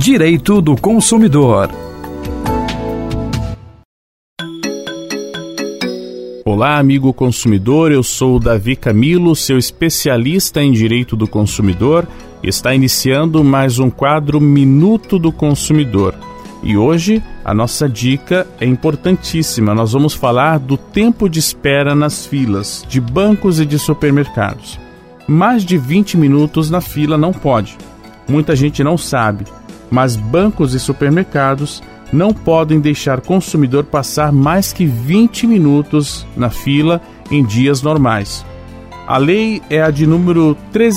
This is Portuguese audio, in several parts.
Direito do Consumidor. Olá, amigo consumidor, eu sou o Davi Camilo, seu especialista em Direito do Consumidor. Está iniciando mais um quadro Minuto do Consumidor. E hoje a nossa dica é importantíssima. Nós vamos falar do tempo de espera nas filas de bancos e de supermercados. Mais de 20 minutos na fila não pode. Muita gente não sabe, mas bancos e supermercados não podem deixar consumidor passar mais que 20 minutos na fila em dias normais. A lei é a de número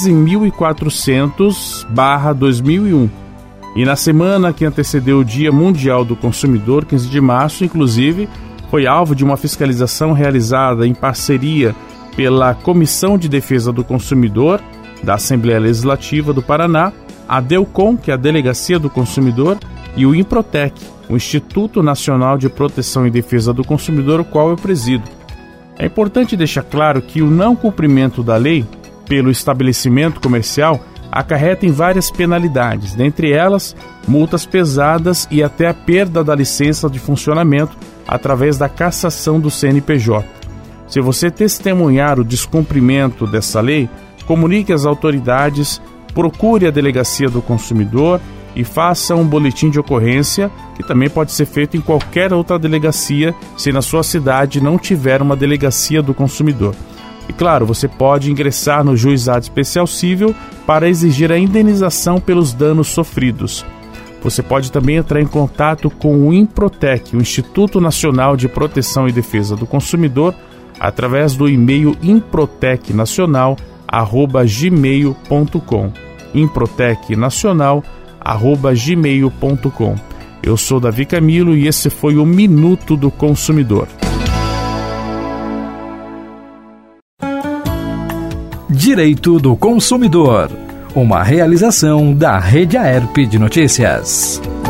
13.400/2001. E na semana que antecedeu o Dia Mundial do Consumidor, 15 de março, inclusive, foi alvo de uma fiscalização realizada em parceria pela Comissão de Defesa do Consumidor da Assembleia Legislativa do Paraná, a DELCON, que é a Delegacia do Consumidor, e o INPROTEC, o Instituto Nacional de Proteção e Defesa do Consumidor, o qual eu presido. É importante deixar claro que o não cumprimento da lei pelo estabelecimento comercial acarreta em várias penalidades, dentre elas multas pesadas e até a perda da licença de funcionamento através da cassação do CNPJ. Se você testemunhar o descumprimento dessa lei, comunique às autoridades, procure a Delegacia do Consumidor e faça um boletim de ocorrência, que também pode ser feito em qualquer outra delegacia, se na sua cidade não tiver uma Delegacia do Consumidor. E claro, você pode ingressar no Juizado Especial Cível para exigir a indenização pelos danos sofridos. Você pode também entrar em contato com o INPROTEC, o Instituto Nacional de Proteção e Defesa do Consumidor, através do e-mail improtecnacional@gmail.com. improtecnacional@gmail.com. Eu sou Davi Camilo e esse foi o Minuto do Consumidor. Direito do Consumidor, uma realização da Rede AERP de Notícias.